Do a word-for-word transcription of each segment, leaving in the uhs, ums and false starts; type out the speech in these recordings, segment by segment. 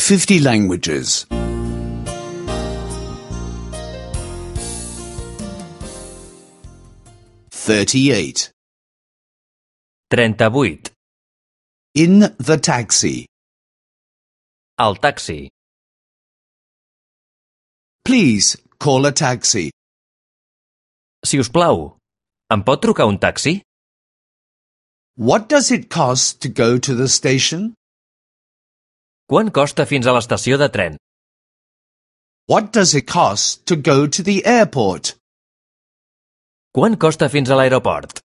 fifty languages. thirty-eight. trenta-vuit. In the taxi. Al taxi. Please call a taxi. Si us plau, em pot trucar un taxi? What does it cost to go to the station? Quant costa fins a l'estació de tren? What does it cost to go to the airport? Quant costa fins a l'aeroport?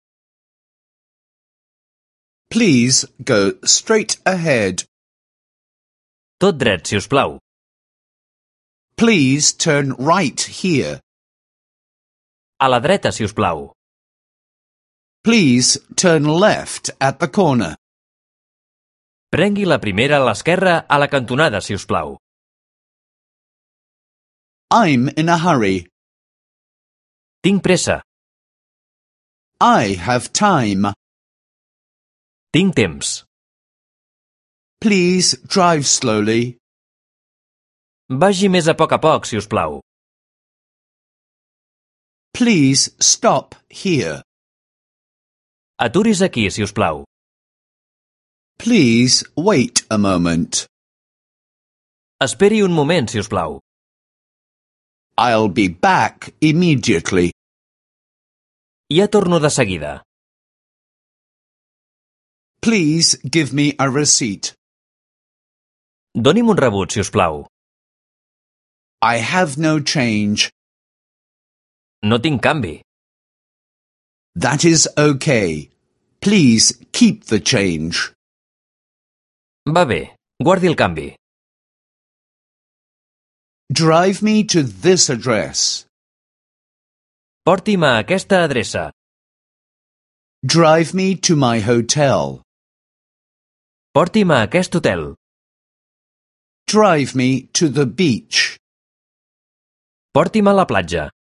Please go straight ahead. Tot dret, si us plau. Please turn right here. A la dreta, si us plau. Please turn left at the corner. Prengui la primera a l'esquerra a la cantonada, si us plau. I'm in a hurry. Tinc pressa. I have time. Tinc temps. Please drive slowly. Vagi més a poc a poc, si us plau. Please stop here. Aturis aquí, si us plau. Please wait a moment. Esperi un moment, si us plau. I'll be back immediately. Ja torno de seguida. Please give me a receipt. Doni'm un rebut, si us plau. I have no change. No tinc canvi. That is okay. Please keep the change. Va bé, guardi el canvi. Drive me to this address. Porti'm a aquesta adreça. Drive me to my hotel. Porti'm a aquest hotel. Drive me to the beach. Porti'm a la platja.